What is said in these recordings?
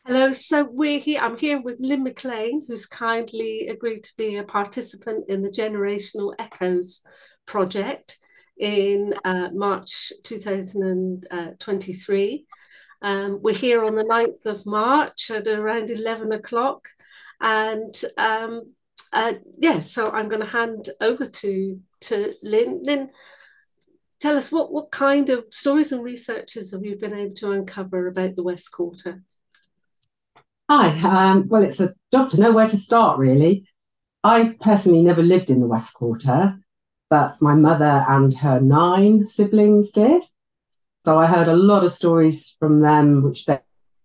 Hello, so we're here. I'm here with Lynn McLean, who's kindly agreed to be a participant in the Generational Echoes project in March 2023. We're here on the 9th of March at around 11 o'clock. And yeah, so I'm going to hand over to Lynn. Lynn, tell us what kind of stories and researches have you been able to uncover about the West Quarter? Hi, well, it's a job to know where to start, really. I personally never lived in the West Quarter, but my mother and her nine siblings did. So I heard a lot of stories from them, which date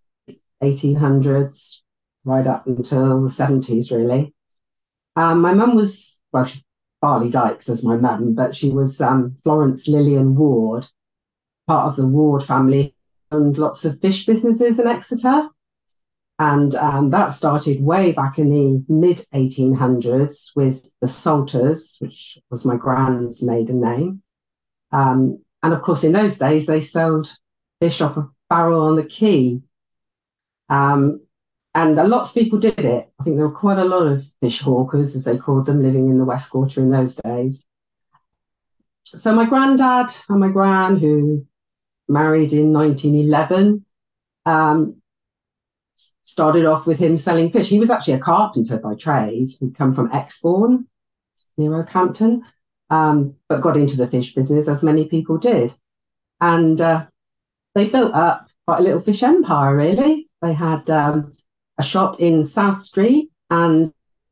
1800s right up until the 70s, really. My mum was, well, Barley Dykes as my mum, but she was Florence Lillian Ward, part of the Ward family, owned lots of fish businesses in Exeter. And that started way back in the mid 1800s with the Salters, which was my grand's maiden name. And of course, in those days, they sold fish off a barrel on the quay. Um, and lots of people did it. I think there were quite a lot of fish hawkers, as they called them, living in the West Quarter in those days. So my granddad and my gran, who married in 1911, um, started off with him selling fish. He was actually a carpenter by trade. He'd come from Exbourne, near Oakhampton, but got into the fish business, as many people did. And they built up quite a little fish empire, really. They had a shop in South Street and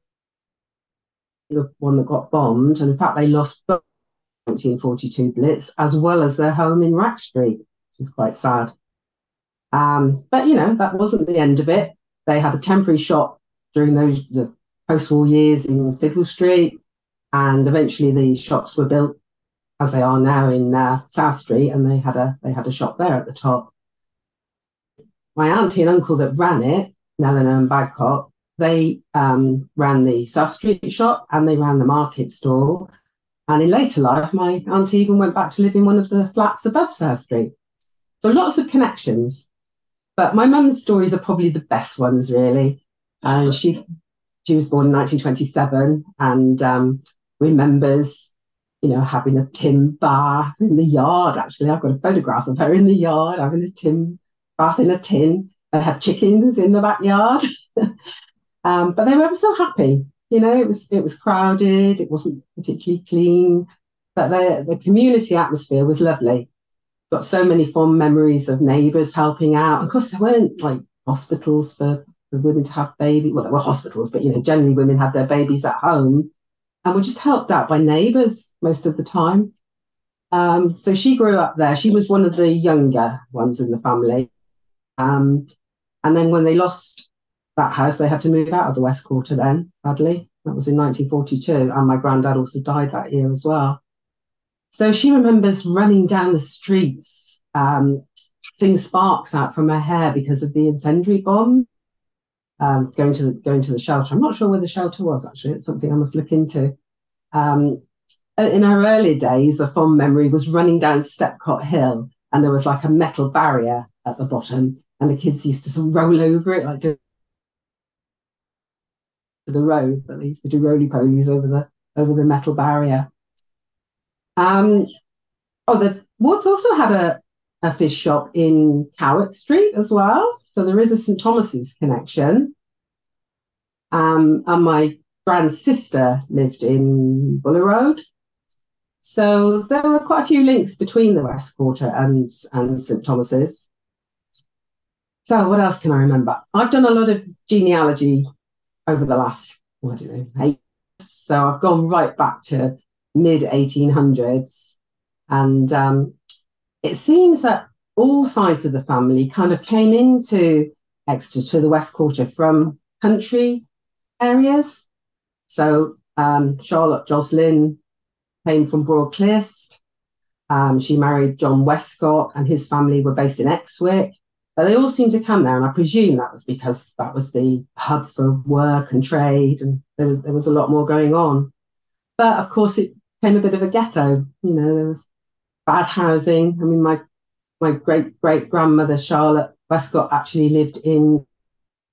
the one that got bombed. And in fact, they lost both 1942 Blitz as well as their home in Rack Street, which is quite sad. But that wasn't the end of it. They had a temporary shop during the post-war years in Sigel Street, and eventually the shops were built as they are now in South Street, and they had a shop there at the top. My auntie and uncle that ran it, Nelena and Badcock, they ran the South Street shop and they ran the market stall. And in later life, my auntie even went back to live in one of the flats above South Street. So lots of connections. But my mum's stories are probably the best ones, really. And she was born in 1927 and remembers, having a tin bath in the yard. Actually, I've got a photograph of her in the yard having a tin bath in a tin. They had chickens in the backyard, but they were ever so happy. It was crowded. It wasn't particularly clean, but the community atmosphere was lovely. Got so many fond memories of neighbours helping out. Of course, there weren't like hospitals for women to have babies. Well, there were hospitals, but generally women had their babies at home and were just helped out by neighbours most of the time. So she grew up there. She was one of the younger ones in the family. Um, and then when they lost that house, they had to move out of the West Quarter then, sadly. That was in 1942. And my granddad also died that year as well. So she remembers running down the streets, seeing sparks out from her hair because of the incendiary bomb, going to the shelter. I'm not sure where the shelter was, actually. It's something I must look into. Um, in her earlier days, a fond memory was running down Stepcot Hill, and there was like a metal barrier at the bottom, and the kids used to sort of roll over it, like to the road, but they used to do roly-polies over the metal barrier. Um, the Wards also had a fish shop in Cowick Street as well. So there is a St Thomas's connection. And my grand's sister lived in Buller Road. So there were quite a few links between the West Quarter and St Thomas's. So what else can I remember? I've done a lot of genealogy over the last, I don't know, 8 years. So I've gone right back to mid 1800s. And it seems that all sides of the family kind of came into Exeter to the West Quarter from country areas. So Charlotte Joslin came from Broadclyst. She married John Westcott and his family were based in Exwick. But they all seemed to come there, and I presume that was because that was the hub for work and trade, and there was a lot more going on. But of course, it became a bit of a ghetto. There was bad housing. I mean, my great great grandmother Charlotte Westcott actually lived in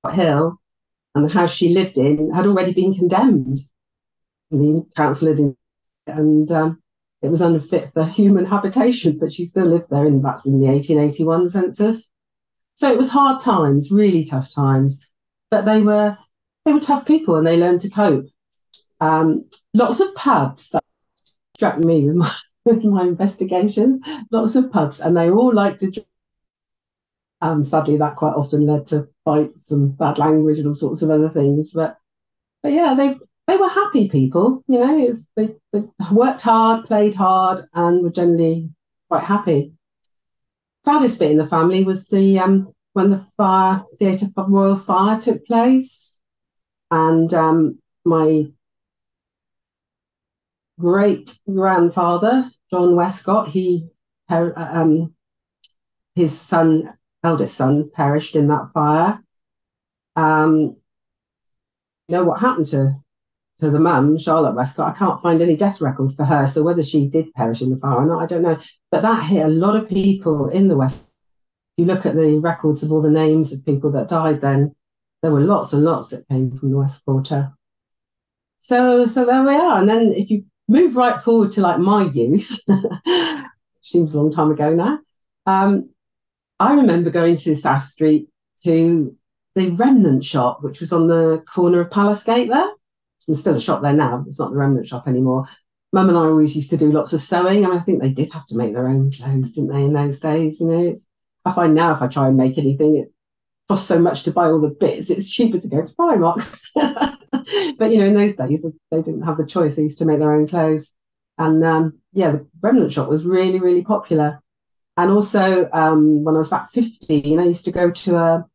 Hill, and the house she lived in had already been condemned. The council had, and it was unfit for human habitation, but she still lived there, and that's in the 1881 census. So it was hard times, really tough times, but they were tough people, and they learned to cope. Lots of pubs that struck me with my investigations. Lots of pubs, and they all liked to drink. Sadly, that quite often led to fights and bad language and all sorts of other things. But yeah, they were happy people. You know, they worked hard, played hard, and were generally quite happy. Saddest bit in the family was the when the Theatre Royal Fire took place, and my great grandfather John Westcott, his eldest son, perished in that fire. You know what happened to the mum, Charlotte Westcott? I can't find any death record for her, so whether she did perish in the fire or not, I don't know. But that hit a lot of people in the West. If you look at the records of all the names of people that died then, there were lots and lots that came from the West Quarter. So there we are. And then if you move right forward to like my youth, which seems a long time ago now, I remember going to South Street to the Remnant shop, which was on the corner of Palace Gate there. There's still a shop there now. It's not the Remnant shop anymore. Mum and I always used to do lots of sewing. I mean, I think they did have to make their own clothes, didn't they, in those days? You know, I find now if I try and make anything, it costs so much to buy all the bits. It's cheaper to go to Primark. But, you know, in those days, they didn't have the choice. They used to make their own clothes. And, the Remnant shop was really, really popular. And also, when I was about 15, I used to go to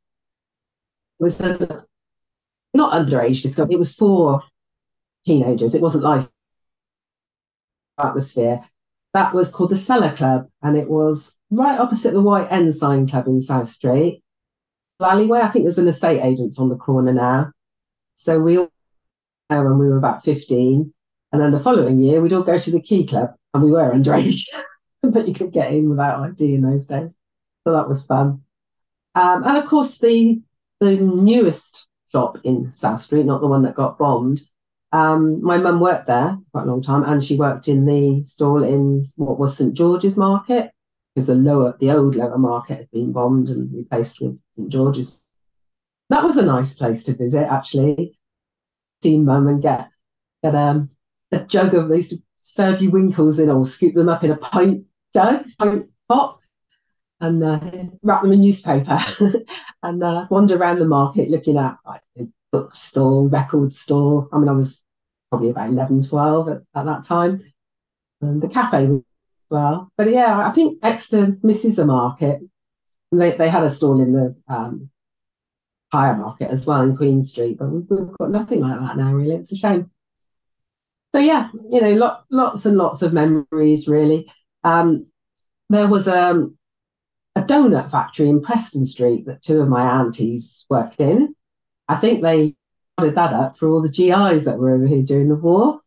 not underage discovery, it was for teenagers. It wasn't like atmosphere. That was called the Cellar Club, and it was right opposite the White Ensign Club in South Street. Alleyway, I think there's an estate agent's on the corner now. So we all know when we were about 15. And then the following year, we'd all go to the Key Club, and we were underage. But you could get in without ID in those days. So that was fun. And of course, the newest shop in South Street, not the one that got bombed, my mum worked there quite a long time, and she worked in the stall in what was St George's Market, because the old lower market had been bombed and replaced with St George's. That was a nice place to visit, actually. See mum and get a jug of, they used to serve you winkles in, or scoop them up in a pint pot, and wrap them in newspaper and wander around the market looking at like a bookstore, record store. I mean, I was probably about 11, 12 at that time. And the cafe as well. But yeah, I think Exeter misses a market. They had a stall in the higher market as well in Queen Street, but we've got nothing like that now, really. It's a shame. So yeah, you know, lots and lots of memories, really. There was a donut factory in Preston Street that two of my aunties worked in. I think they started that up for all the GIs that were over here during the war.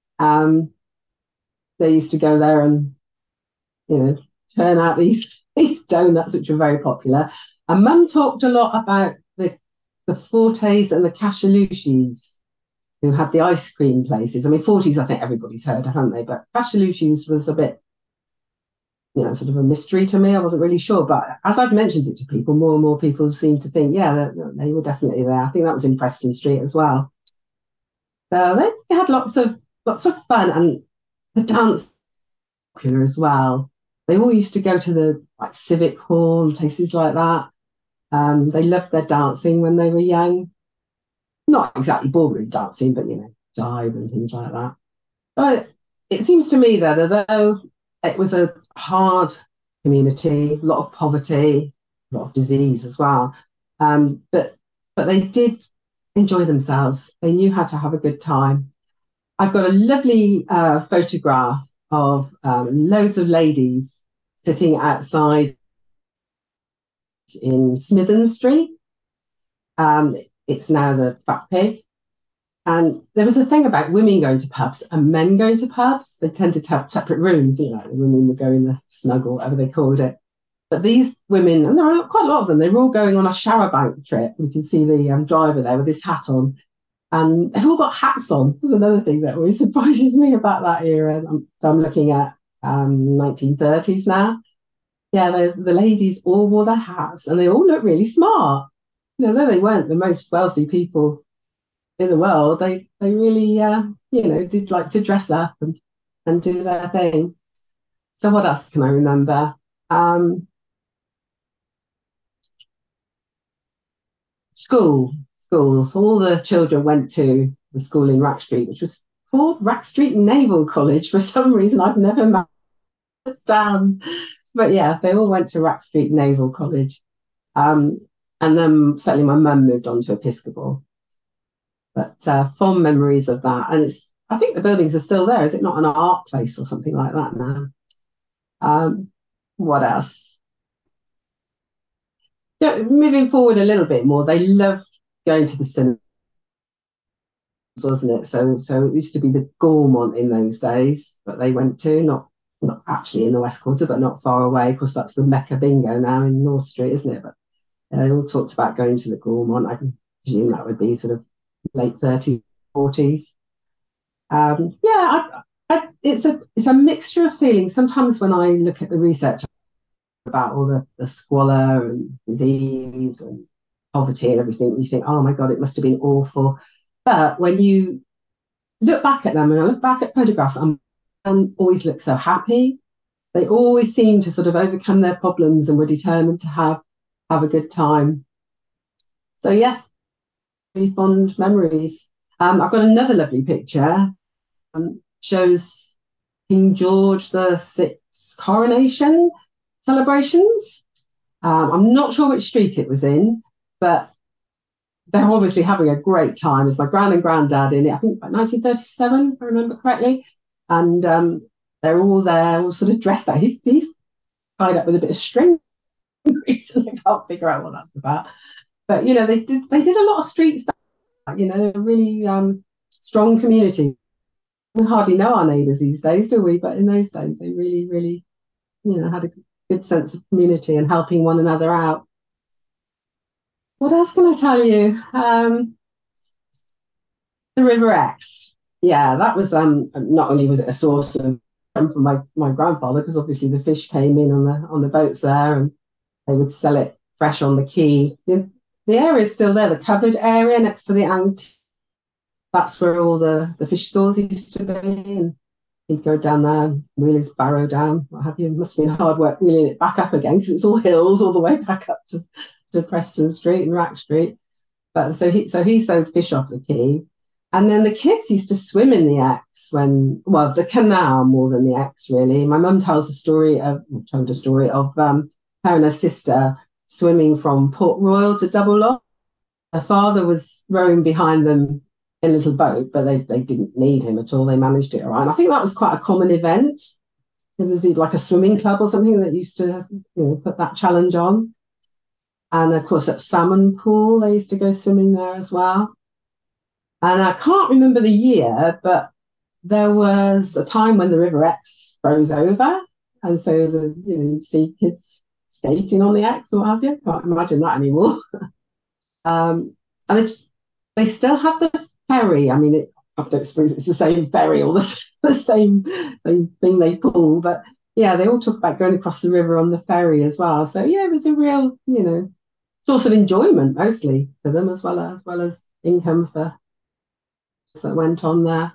They used to go there and, you know, turn out these donuts, which were very popular. And Mum talked a lot about the Fortes and the Cashalushis, who had the ice cream places. I mean, Fortes, I think everybody's heard of, haven't they? But Cashalushis was a bit, you know, sort of a mystery to me. I wasn't really sure. But as I've mentioned it to people, more and more people seem to think, yeah, they were definitely there. I think that was in Preston Street as well. So they had lots of fun, and the dance popular as well. They all used to go to the like Civic Hall and places like that. They loved their dancing when they were young. Not exactly ballroom dancing, but, you know, jive and things like that. But it seems to me that although it was a hard community, a lot of poverty, a lot of disease as well, but they did enjoy themselves. They knew how to have a good time. I've got a lovely photograph of loads of ladies sitting outside in Smithon Street. It's now the Fat Pig. And there was a thing about women going to pubs and men going to pubs. They tended to have separate rooms, you know, the women would go in the snug or whatever they called it. But these women, and there are quite a lot of them, they were all going on a shower bank trip. You can see the driver there with his hat on. And they've all got hats on. There's another thing that always surprises me about that era. So I'm looking at 1930s now. Yeah, the ladies all wore their hats and they all look really smart. You know, though they weren't the most wealthy people in the world, they really, did like to dress up and do their thing. So what else can I remember? School. All the children went to the school in Rack Street, which was called Rack Street Naval College for some reason I've never understand. But yeah, they all went to Rack Street Naval College. And then certainly my mum moved on to Episcopal. But fond memories of that. And I think the buildings are still there. Is it not an art place or something like that now? What else? Yeah, moving forward a little bit more, they loved going to the cinema, wasn't it? So it used to be the Gaumont in those days that they went to, not actually in the West Quarter, but not far away. Of course, that's the Mecca Bingo now in North Street, isn't it? But they all talked about going to the Gaumont. I can presume that would be sort of late 30s, 40s. It's a mixture of feelings. Sometimes when I look at the research about all the squalor and disease and poverty and everything, you think, oh my God, it must have been awful. But when you look back at them, and I look back at photographs, and always look so happy. They always seem to sort of overcome their problems and were determined to have a good time. So yeah, really fond memories. I've got another lovely picture. Shows King George VI's coronation celebrations. I'm not sure which street it was in, but they're obviously having a great time. It's my gran and granddad in it. I think about 1937, if I remember correctly. And they're all there, all sort of dressed out. He's tied up with a bit of string. Recently, I can't figure out what that's about. But you know, they did a lot of street stuff. You know, a really strong community. We hardly know our neighbours these days, do we? But in those days, they really, really, had a good sense of community and helping one another out. What else can I tell you? The River Exe. Yeah, that was not only was it a source of for my grandfather, because obviously the fish came in on the boats there and they would sell it fresh on the quay. The area is still there, the covered area next to the antique. That's where all the fish stores used to be. And he'd go down there, wheel his barrow down, what have you. It must have been hard work wheeling it back up again because it's all hills all the way back up to Preston Street and Rack Street. But so he sold fish off the quay. And then the kids used to swim in the Exe the canal more than the Exe, really. My mum told a story of her and her sister swimming from Port Royal to Double Lock. Her father was rowing behind them in a little boat, but they didn't need him at all. They managed it all right. And I think that was quite a common event. It was like a swimming club or something that used to put that challenge on. And of course, at Salmon Pool, they used to go swimming there as well. And I can't remember the year, but there was a time when the River Exe froze over. And so you see kids skating on the Exe or what have you. Can't imagine that anymore. And they still have the ferry. I mean, I don't suppose it's the same ferry or the same thing they pull. But yeah, they all talk about going across the river on the ferry as well. So yeah, it was a real, source of enjoyment mostly for them as well as income for that went on there.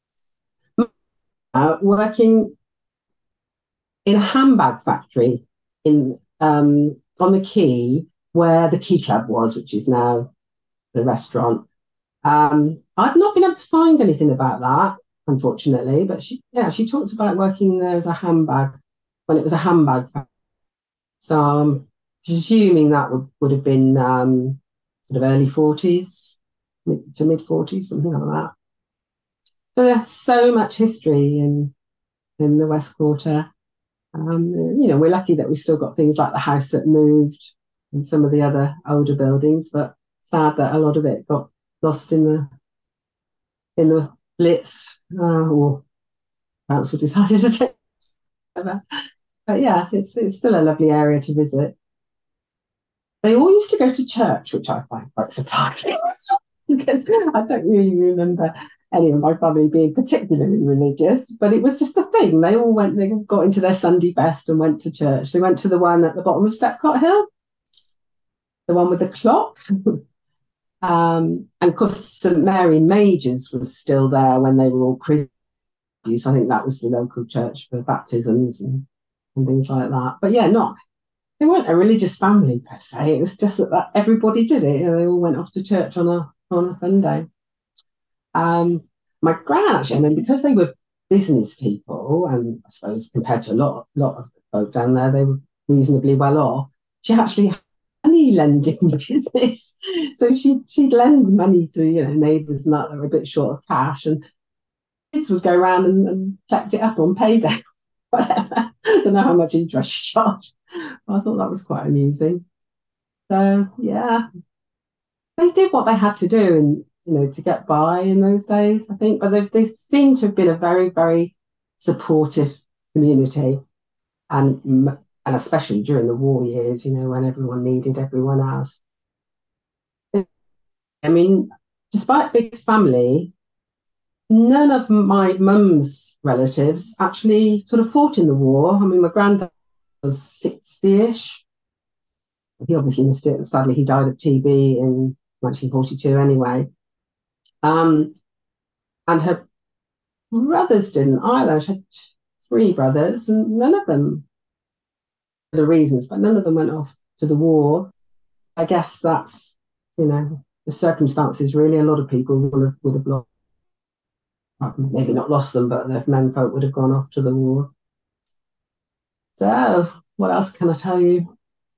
Working in a handbag factory on the quay where the Quay Club was, which is now the restaurant. I've not been able to find anything about that, unfortunately, but she talked about working there as a handbag when it was a handbag factory. So I'm presuming that would have been sort of early 40s to mid 40s, something like that. So there's so much history in the West Quarter. We're lucky that we've still got things like the house that moved and some of the other older buildings, but sad that a lot of it got lost in the Blitz or council decided to take over. But yeah, it's still a lovely area to visit. They all used to go to church, which I find quite surprising because I don't really remember any of my family being particularly religious, but it was just a thing. They all went, they got into their Sunday best and went to church. They went to the one at the bottom of Stepcot Hill, the one with the clock. And of course, St Mary Majors was still there when they were all Christians. I think that was the local church for baptisms and things like that. But yeah, they weren't a religious family per se. It was just that everybody did it. They all went off to church on a Sunday. My gran actually, I mean, because they were business people, and I suppose compared to a lot of the folk down there, they were reasonably well off. She actually had a money lending business, so she'd lend money to neighbours and that were a bit short of cash, and kids would go around and collect it up on payday, whatever. I don't know how much interest she charged. I thought that was quite amusing. So yeah, they did what they had to do, and to get by in those days, I think. But they seem to have been a very, very supportive community, and especially during the war years, when everyone needed everyone else. I mean, despite big family, none of my mum's relatives actually sort of fought in the war. I mean, my granddad was 60-ish. He obviously missed it. Sadly, he died of TB in 1942 anyway. And her brothers didn't either. She had 3 brothers, and none of them, for the reasons, but none of them went off to the war. I guess that's, the circumstances really. A lot of people would have lost, maybe not lost them, but their men folk would have gone off to the war. So, what else can I tell you?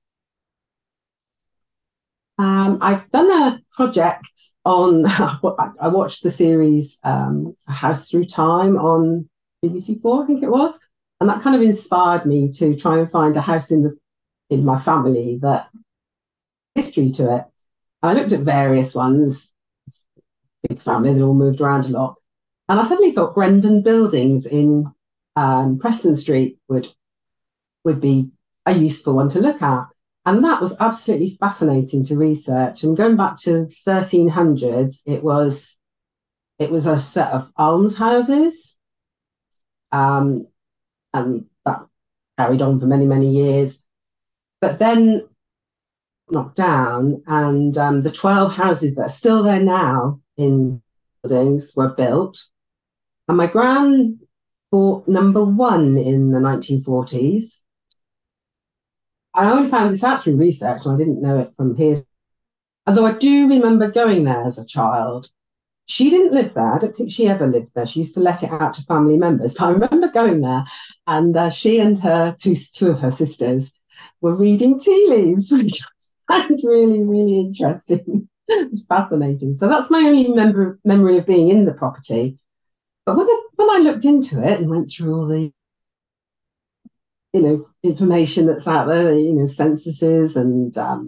I've done a project on, I watched the series A House Through Time on BBC4, I think it was, and that kind of inspired me to try and find a house in my family that history to it. I looked at various ones, big family, they all moved around a lot, and I suddenly thought Grendon Buildings in Preston Street would be a useful one to look at. And that was absolutely fascinating to research. And going back to 1300s, it was a set of almshouses, and that carried on for many, many years. But then knocked down, and the 12 houses that are still there now in buildings were built. And my gran bought number 1 in the 1940s. I only found this out through research, and I didn't know it from here. Although I do remember going there as a child. She didn't live there. I don't think she ever lived there. She used to let it out to family members. But I remember going there, and she and her two of her sisters were reading tea leaves, which I found really, really interesting. It was fascinating. So that's my only memory of being in the property. But when I looked into it and went through all the information that's out there, censuses and,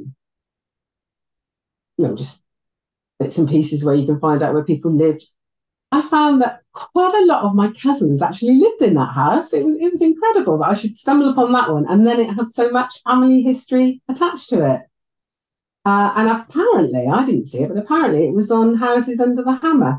just bits and pieces where you can find out where people lived. I found that quite a lot of my cousins actually lived in that house. It was incredible that I should stumble upon that one. And then it had so much family history attached to it. And apparently, I didn't see it, but apparently it was on Houses Under the Hammer.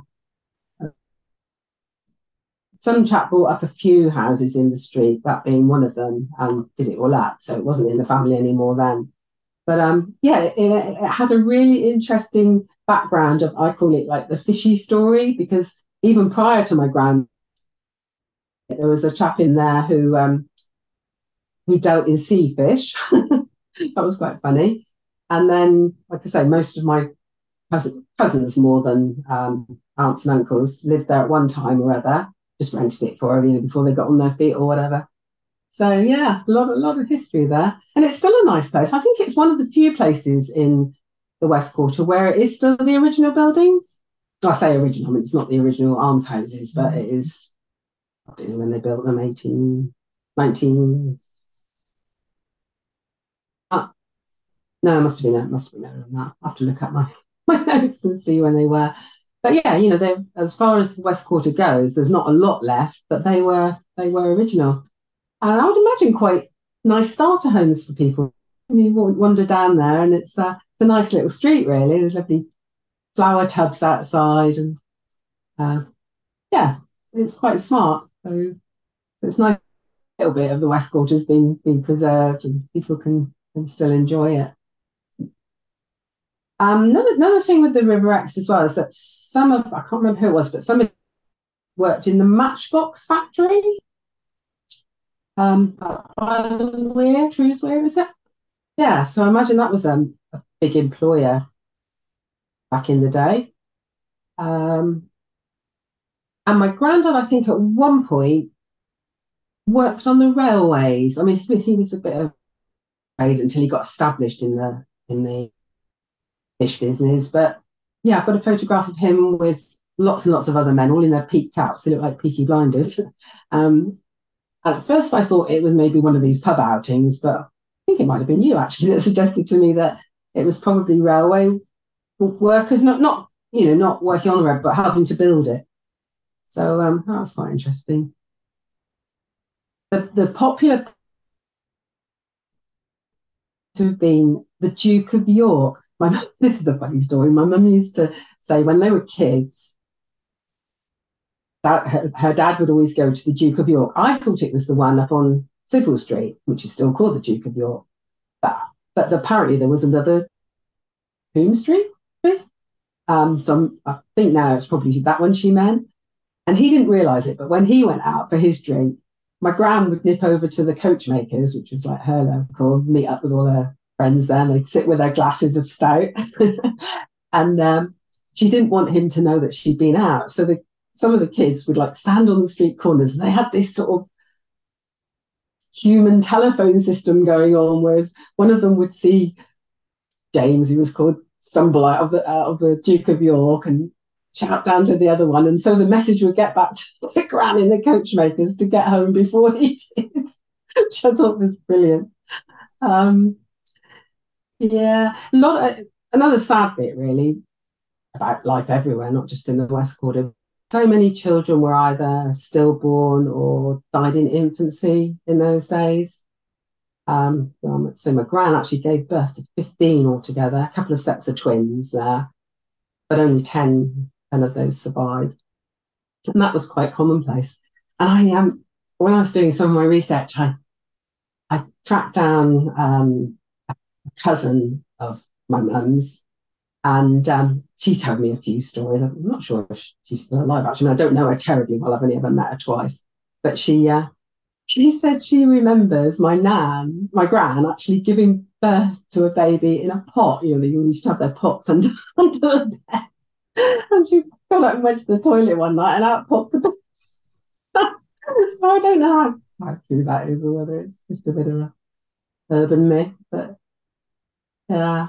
Some chap bought up a few houses in the street, that being one of them, and did it all up. So it wasn't in the family anymore then. But it had a really interesting background of, I call it like the fishy story, because even prior to my grand, there was a chap in there who dealt in sea fish. That was quite funny. And then, like I say, most of my cousins, more than aunts and uncles, lived there at one time or other. Just rented it for them, before they got on their feet or whatever. So yeah, a lot of history there, and it's still a nice place. I think it's one of the few places in the West Quarter where it is still the original buildings. I say original, I mean, it's not the original almshouses, but it is. I don't know when they built them, 19. No, it must have been better than that. I have to look at my notes and see when they were. But yeah, as far as the West Quarter goes, there's not a lot left, but they were original. And I would imagine quite nice starter homes for people. You wander down there, and it's a nice little street, really. There's lovely flower tubs outside, and yeah, it's quite smart. So it's nice. A little bit of the West Quarter has been preserved, and people can still enjoy it. Another thing with the River Exe as well is that some of, I can't remember who it was, but some worked in the Matchbox factory. Weir, Trueswear, is it? Yeah, so I imagine that was a big employer back in the day. And my granddad, I think, at one point worked on the railways. I mean, he was a bit of trade until he got established in the fish business. But yeah, I've got a photograph of him with lots and lots of other men, all in their peak caps. They look like Peaky Blinders. And at first, I thought it was maybe one of these pub outings, but I think it might have been you actually that suggested to me that it was probably railway workers, not working on the road, but helping to build it. So that was quite interesting. The popular to have been the Duke of York. This is a funny story. My mum used to say when they were kids, that her dad would always go to the Duke of York. I thought it was the one up on Sidwell Street, which is still called the Duke of York. But apparently there was another Coombe Street. So I think now it's probably that one she meant. And he didn't realise it, but when he went out for his drink, my gran would nip over to the Coachmakers, which was like her local, meet up with all her friends there, and they'd sit with their glasses of stout. And she didn't want him to know that she'd been out. So some of the kids would like stand on the street corners, and they had this sort of human telephone system going on, whereas one of them would see James, he was called, stumble out of the Duke of York and shout down to the other one, and so the message would get back to the gran in the Coachmakers to get home before he did, which I thought was brilliant. Yeah, another sad bit really about life everywhere, not just in the West Quarter. So many children were either stillborn or died in infancy in those days. So my gran actually gave birth to 15 altogether, a couple of sets of twins there, but only 10 of those survived. And that was quite commonplace. And I when I was doing some of my research, I tracked down a cousin of my mum's, and she told me a few stories. I'm not sure if she's still alive, actually. I don't know her terribly well. I've only ever met her twice. But she said she remembers my gran, actually giving birth to a baby in a pot. You know, they used to have their pots under the bed. And she got up and went to the toilet one night and out popped the baby. So I don't know how true that is, or whether it's just a bit of an urban myth. But yeah.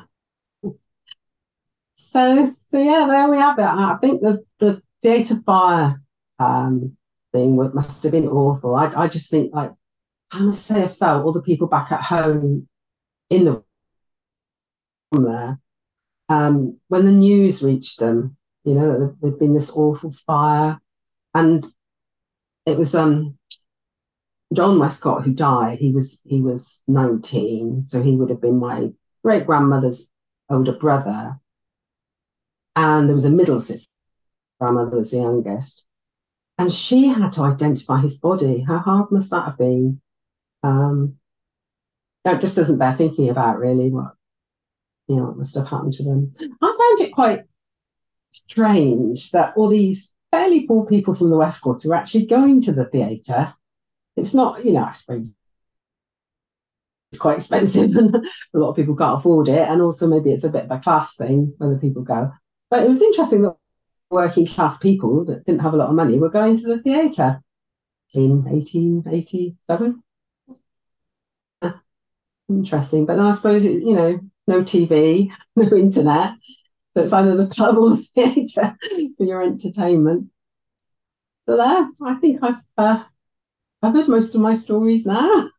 So yeah, there we have it. I think the theatre fire thing must have been awful. I just think, like, I must say, I felt all the people back at home in the room there, when the news reached them, you know, there'd been this awful fire, and it was John Westcott who died. He was 19, so he would have been my great grandmother's older brother, and there was a middle sister. Grandmother was the youngest, and she had to identify his body. How hard must that have been? That just doesn't bear thinking about, really, what must have happened to them. I found it quite strange that all these fairly poor people from the West Quarter were actually going to the theatre. It's not, I suppose it's quite expensive and a lot of people can't afford it, and also maybe it's a bit of a class thing whether people go. But it was interesting that working class people that didn't have a lot of money were going to the theatre in 1887. Interesting. But then I suppose, no TV, no internet. So it's either the pub or the theatre for your entertainment. So there, I think I've covered most of my stories now.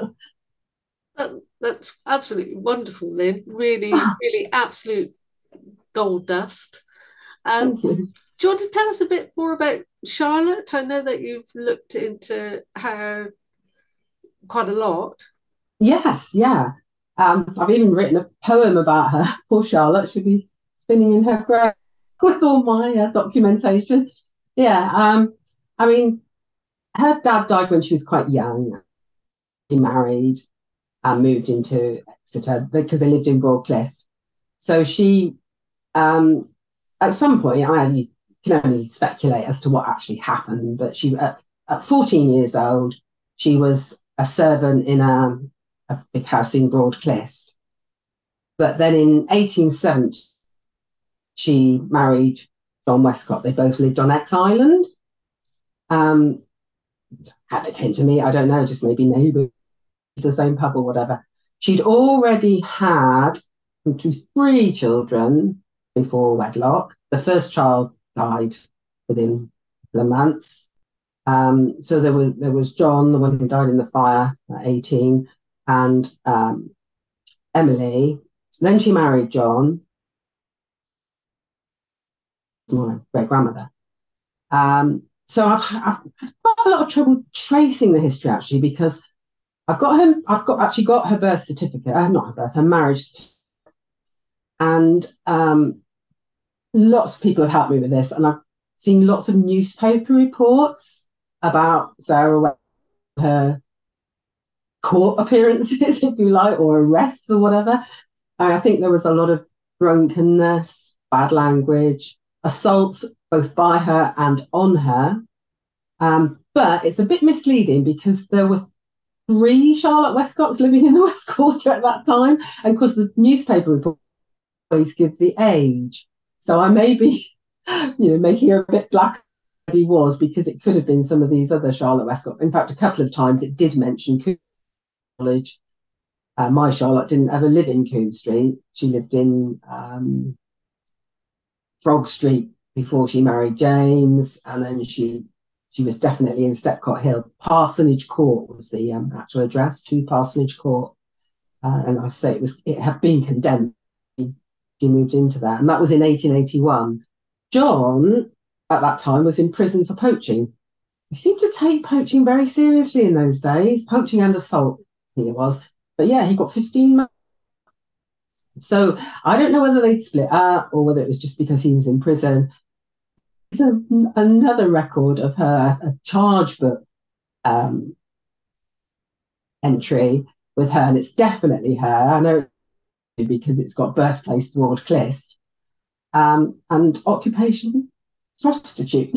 That's absolutely wonderful, Lynn. Really, really absolute gold dust. Thank you. Do you want to tell us a bit more about Charlotte? I know that you've looked into her quite a lot. Yes, yeah. I've even written a poem about her. Poor Charlotte, she'll be spinning in her grave with all my documentation. Yeah, I mean, her dad died when she was quite young. He married and moved into Exeter because they lived in Broadclyst. So she, um, at some point, I can only speculate as to what actually happened, but at 14 years old, she was a servant in a big house in Broadclyst. But then in 1870, she married John Westcott. They both lived on X Island. Um, how they came to me, I don't know, just maybe neighbours, the same pub or whatever. She'd already had 3 children before wedlock. The first child died within the months. So there was John, the one who died in the fire at 18, and Emily. Then she married John, my great grandmother. So I've got a lot of trouble tracing the history actually because I've got her birth certificate, not her birth, her marriage certificate. And lots of people have helped me with this, and I've seen lots of newspaper reports about Sarah, her court appearances, if you like, or arrests or whatever. I think there was a lot of drunkenness, bad language, assaults both by her and on her. But it's a bit misleading because there were 3 Charlotte Westcotts living in the West Quarter at that time. And of course, the newspaper report always gives the age. So I may be, making her a bit black than he was, because it could have been some of these other Charlotte Westcotts. In fact, a couple of times it did mention Coombe College. My Charlotte didn't ever live in Coombe Street. She lived in Frog Street before she married James, and then she was definitely in Stepcot Hill. Parsonage Court was the actual address, 2 Parsonage Court. And I say it had been condemned. She moved into that, and that was in 1881. John, at that time, was in prison for poaching. He seemed to take poaching very seriously in those days, poaching and assault, I think it was. But yeah, he got 15 months. So I don't know whether they'd split up or whether it was just because he was in prison. There's another record of her, a charge book entry with her, and it's definitely her. I know because it's got birthplace Broadclyst, and occupation prostitute.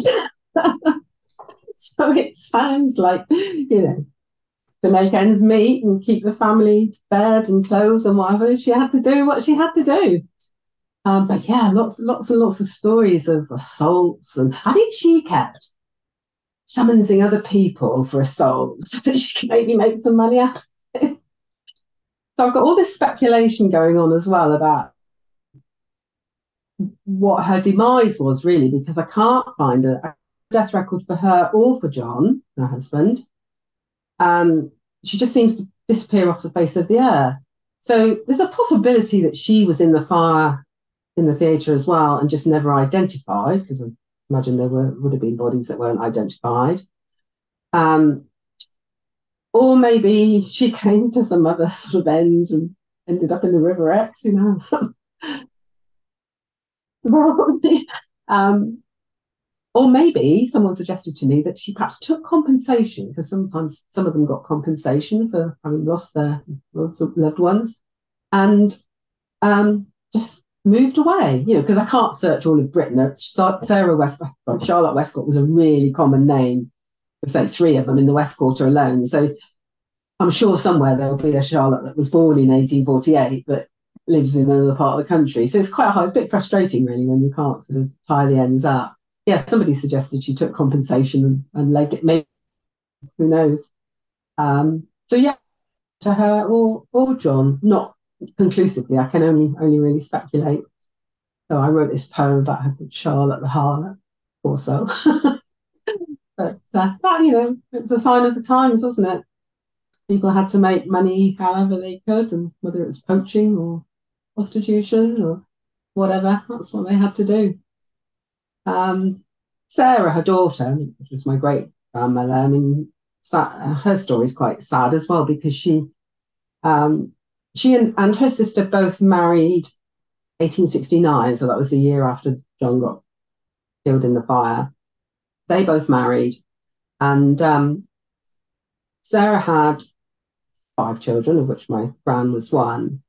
So it sounds like, to make ends meet and keep the family fed and clothes and whatever, she had to do what she had to do. But yeah, lots and lots of stories of assaults, and I think she kept summoning other people for assault so that she could maybe make some money out of it. So I've got all this speculation going on as well about what her demise was, really, because I can't find a death record for her or for John, her husband. She just seems to disappear off the face of the earth. So there's a possibility that she was in the fire in the theatre as well and just never identified, because I imagine there would have been bodies that weren't identified. Or maybe she came to some other sort of end and ended up in the River Exe, or maybe someone suggested to me that she perhaps took compensation, because sometimes some of them got compensation for having lost their loved ones, and just moved away, because I can't search all of Britain. Sarah Westcott, Charlotte Westcott was a really common name. Say 3 of them in the West Quarter alone. So I'm sure somewhere there'll be a Charlotte that was born in 1848 but lives in another part of the country. So it's quite hard. It's a bit frustrating, really, when you can't sort of tie the ends up. Yeah, somebody suggested she took compensation and laid it. Maybe, who knows? So yeah, to her or John, not conclusively. I can only really speculate. So I wrote this poem about her called Charlotte the Harlot, also. But that, it was a sign of the times, wasn't it? People had to make money however they could, and whether it was poaching or prostitution or whatever, that's what they had to do. Sarah, her daughter, which was my great grandmother, her story is quite sad as well, because she She and her sister both married 1869, so that was the year after John got killed in the fire. They both married, and Sarah had 5 children, of which my gran was one.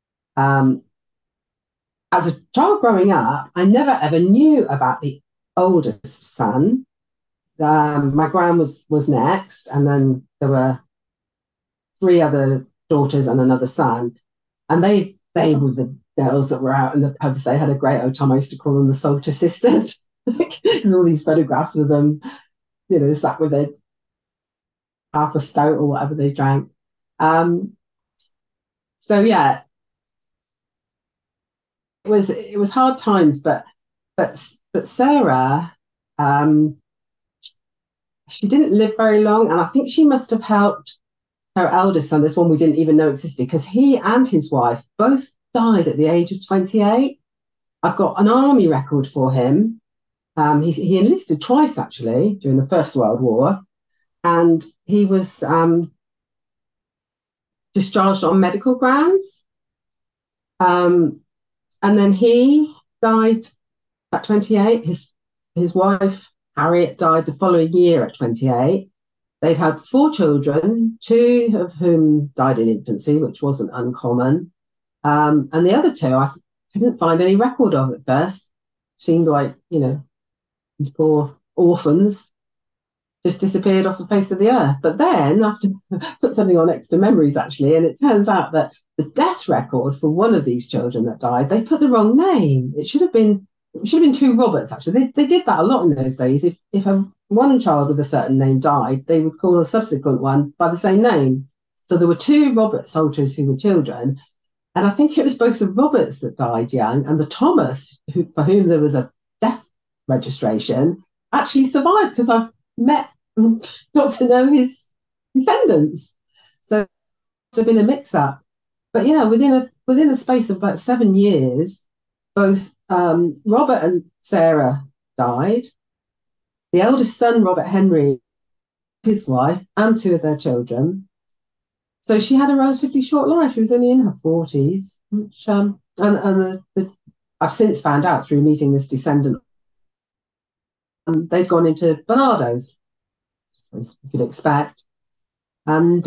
As a child growing up, I never ever knew about the oldest son. My gran was next, and then there were 3 other daughters and another son, and they were the girls that were out in the pubs. They had a great old time. I used to call them the Salter sisters. There's all these photographs of them, sat with their half a stout or whatever they drank. So yeah, it was hard times, but Sarah, she didn't live very long, and I think she must have helped her eldest son, this one we didn't even know existed, because he and his wife both died at the age of 28. I've got an army record for him. He enlisted twice, actually, during the First World War, and he was discharged on medical grounds. And then he died at 28. His wife, Harriet, died the following year at 28. They'd had 4 children, 2 of whom died in infancy, which wasn't uncommon. And the other 2, I couldn't find any record of at first. Seemed like, these poor orphans just disappeared off the face of the earth. But then, after put something on Extra Memories, actually, and it turns out that the death record for one of these children that died, they put the wrong name. It should have been 2 Roberts, actually. They did that a lot in those days. If one child with a certain name died, they would call a subsequent one by the same name. So there were 2 Robert soldiers who were children. And I think it was both the Roberts that died young and the Thomas, for whom there was a death registration, actually survived, because I've met and got to know his descendants. So it's been a mix-up. But yeah, within a space of about 7 years, both Robert and Sarah died. The eldest son, Robert Henry, his wife, and 2 of their children. So she had a relatively short life. She was only in her 40s, which, I've since found out through meeting this descendant, they'd gone into Barnardo's, as you could expect. And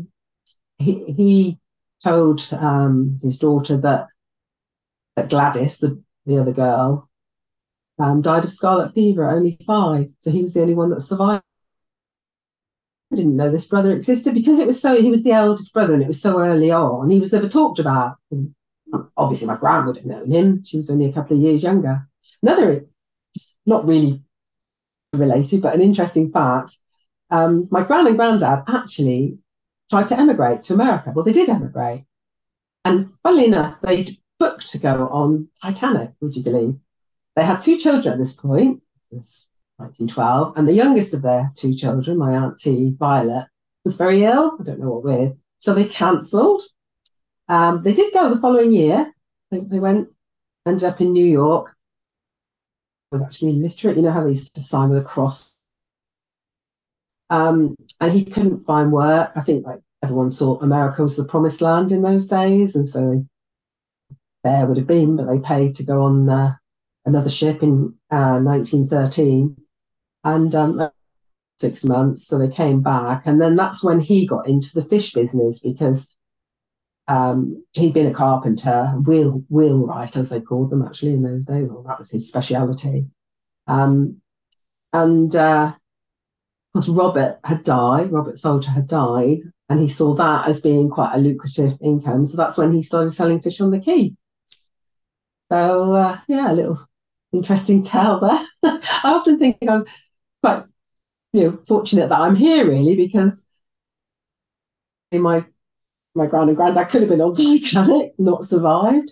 he told his daughter that Gladys, the other girl, died of scarlet fever at only 5. So he was the only one that survived. I didn't know this brother existed because he was the eldest brother, and it was so early on. He was never talked about. And obviously, my gran would have known him. She was only a couple of years younger. Another, not really related, but an interesting fact. My gran and granddad actually tried to emigrate to America. Well, they did emigrate. And funnily enough, they'd booked to go on Titanic, would you believe? They had 2 children at this point. It was 1912. And the youngest of their 2 children, my auntie Violet, was very ill. I don't know what with. So they cancelled. They did go the following year. They went, ended up in New York. Was actually literate. You know how they used to sign with a cross. And he couldn't find work. I think like everyone thought America was the promised land in those days, and so there would have been, but they paid to go on another ship in 1913, and 6 months. So they came back, and then that's when he got into the fish business, because he'd been a carpenter, wheelwright as they called them actually in those days. Well, that was his speciality. Because Robert Soldier had died, and he saw that as being quite a lucrative income. So that's when he started selling fish on the quay. So yeah, a little interesting tale there. I often think I was quite fortunate that I'm here, really, because my gran and granddad could have been on Titanic, not survived.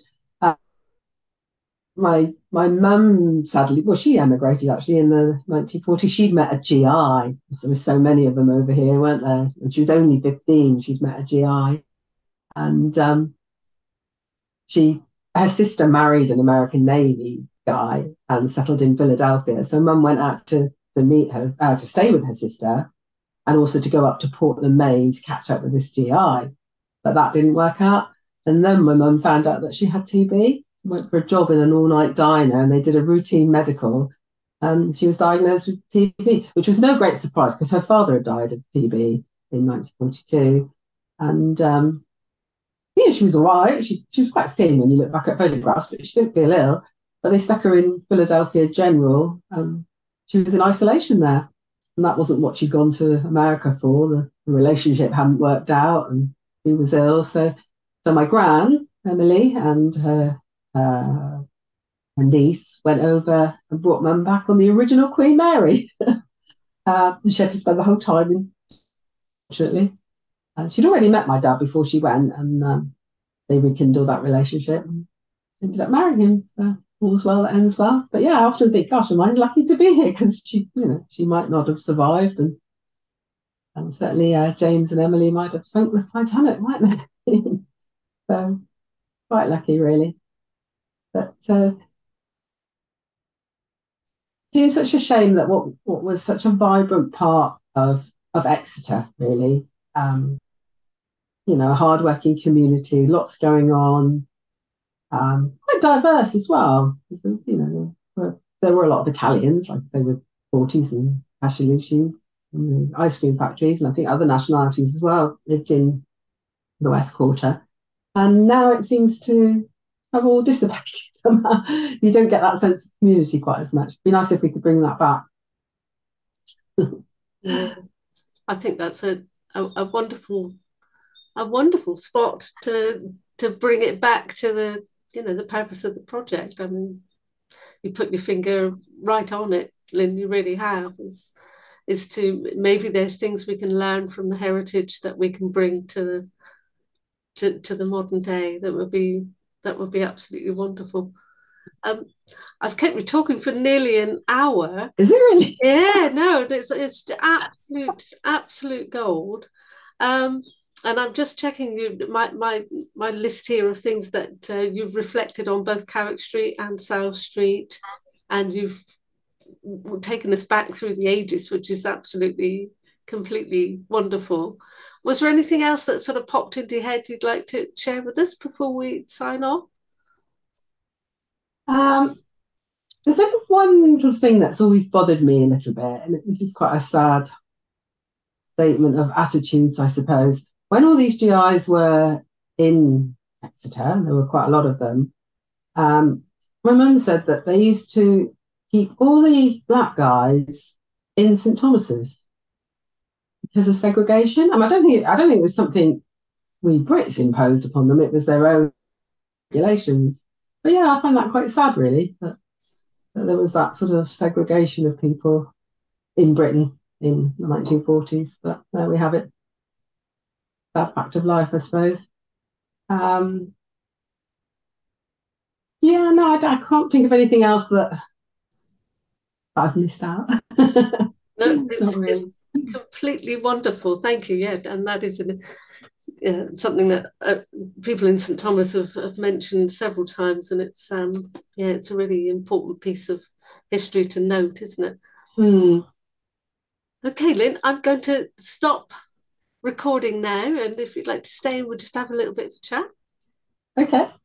My mum, sadly, well, she emigrated actually in the 1940s. She'd met a GI. There were so many of them over here, weren't there? And she was only 15. She'd met a GI, and her sister married an American Navy guy and settled in Philadelphia. So Mum went out to meet her, to stay with her sister, and also to go up to Portland, Maine, to catch up with this GI. but that didn't work out. And then my mum found out that she had TB, went for a job in an all-night diner, and they did a routine medical. And she was diagnosed with TB, which was no great surprise because her father had died of TB in 1942. And yeah, she was all right. She was quite thin when you look back at photographs, but she didn't feel ill. But they stuck her in Philadelphia General. She was in isolation there. And that wasn't what she'd gone to America for. The relationship hadn't worked out and he was ill. So my gran, Emily, and her niece went over and brought mum back on the original Queen Mary. And she had to spend the whole time in, fortunately. She'd already met my dad before she went, and they rekindled that relationship and ended up marrying him. So all's well that ends well. But yeah, I often think, gosh, am I lucky to be here? Because she might not have survived, and certainly James and Emily might have sunk the Titanic, mightn't they? So quite lucky, really. But seems such a shame that what was such a vibrant part of Exeter, really. A hardworking community, lots going on, quite diverse as well. There were a lot of Italians, like they were Forties and Cascialucci's, and the ice cream factories, and I think other nationalities as well lived in the West Quarter. And now it seems to have all dissipated somehow. You don't get that sense of community quite as much. It'd be nice if we could bring that back. Yeah, I think that's a wonderful spot to bring it back to the purpose of the project. I mean, you put your finger right on it, Lynn. You really have. Is to maybe there's things we can learn from the heritage that we can bring to the modern day. That would be absolutely wonderful. I've kept you talking for nearly an hour. Is it really? Yeah, no, it's absolute gold. And I'm just checking my list here of things that you've reflected on both Carrick Street and South Street, and you've taken us back through the ages, which is absolutely completely wonderful. Was there anything else that sort of popped into your head you'd like to share with us before we sign off? There's like one little thing that's always bothered me a little bit, and this is quite a sad statement of attitudes, I suppose. When all these GIs were in Exeter, there were quite a lot of them, my mum said that they used to keep all the black guys in St Thomas's because of segregation. I don't think it was something we Brits imposed upon them. It was their own regulations. But yeah, I find that quite sad, really, that there was that sort of segregation of people in Britain in the 1940s. But there we have it. That fact of life, I suppose. Yeah, no, I can't think of anything else that I've missed out. No, it's completely wonderful. Thank you. Yeah, and that is something that people in St Thomas have mentioned several times, and it's it's a really important piece of history to note, isn't it? Mm. Okay, Lynn, I'm going to stop recording now, and if you'd like to stay, we'll just have a little bit of a chat. Okay.